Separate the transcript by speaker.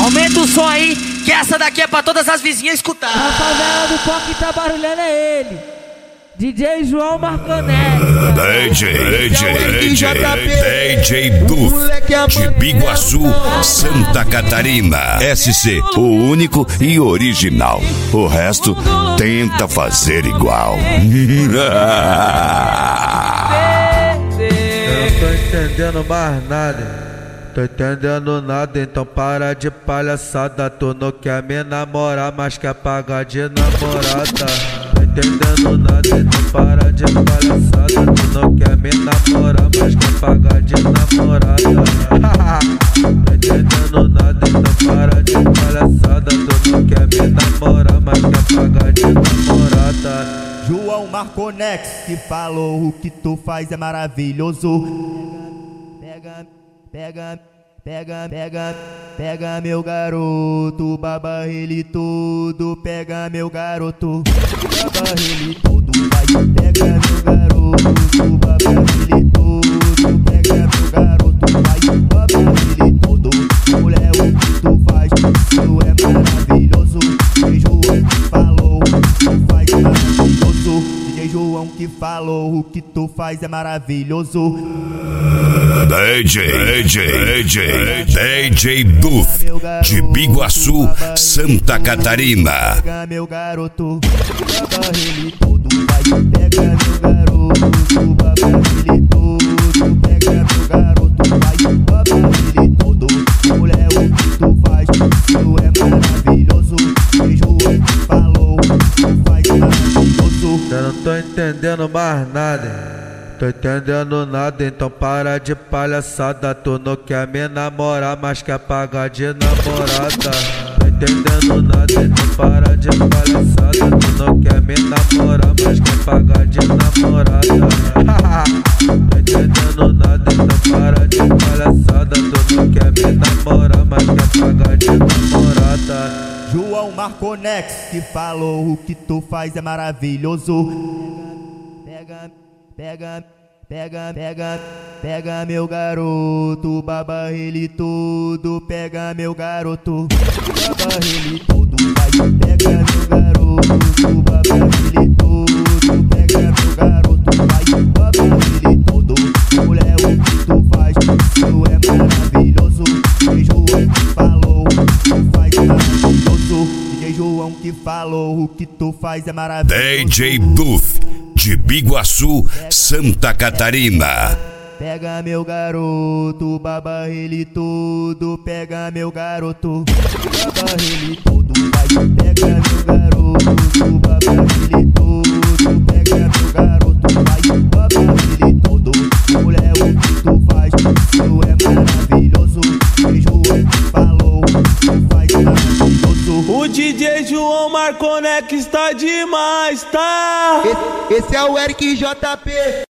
Speaker 1: Aumenta o som aí, que essa daqui é pra todas as vizinhas escutar.
Speaker 2: A favela do Pó que tá barulhando é ele, DJ João Marconete.
Speaker 3: DJ Duf, de Biguaçu, Santa Catarina. SC, o único e original. O resto tenta fazer igual.
Speaker 4: Eu não tô entendendo mais nada. Tô entendendo nada, então para de palhaçada. Tu não quer me namorar, mas quer pagar de namorada. Tô entendendo nada, então para de palhaçada. Tu não quer me namorar, mas quer pagar de namorada. Tô entendendo nada, então para de palhaçada. Tu não quer me namorar, mas quer pagar de namorada.
Speaker 5: João Marconex que falou o que tu faz é maravilhoso. Pega meu garoto, baba ele todo. Pega meu garoto, baba ele todo. Vai, pega meu garoto, baba ele todo. Pega meu garoto, vai, baba ele todo. Mulher, o que tu faz, isso é maravilhoso. DJ João que falou, tu faz maravilhoso. DJ João que falou, o que tu faz é maravilhoso.
Speaker 3: DJ Duf, de Biguaçu, Santa Catarina.
Speaker 5: Pega meu garoto, baba ele todo. Vai, pega meu garoto, baba ele todo. Pega meu garoto, vai, baba ele todo. Mulher, o que tu faz, isso é maravilhoso. DJ João que falou, tu faz maravilhoso.
Speaker 4: Eu não tô entendendo mais nada. Tô entendendo nada, então para de palhaçada. Tu não quer me namorar, mas quer pagar de namorada. Tô entendendo nada, então para de palhaçada. Tu não quer me namorar, mas quer pagar de namorada. Tô entendendo nada, então para de palhaçada. Tu não quer me namorar, mas quer pagar de namorada.
Speaker 5: João Marconex que falou o que tu faz é maravilhoso. Pega meu garoto, baba ele todo. Pega meu garoto, baba ele todo. Vai, pega meu garoto, baba ele todo. Pega meu garoto, vai, baba ele todo. Mulher, o que tu faz, isso é maravilhoso. DJ João que falou, tu faz maravilhoso. DJ João que falou, o que tu faz é maravilhoso.
Speaker 3: DJ Duf, de Biguaçu, Santa Catarina.
Speaker 5: Pega meu garoto, baba ele todo. Pega meu garoto, baba ele todo. Vai, pega meu garoto, baba ele todo. Pega meu garoto, vai, baba ele todo. Mulher, o que tu faz, isso é maravilhoso. DJ João que falou, tu faz maravilhoso.
Speaker 2: O DJ João Marconete está demais, tá?
Speaker 6: Esse é o Eric JP.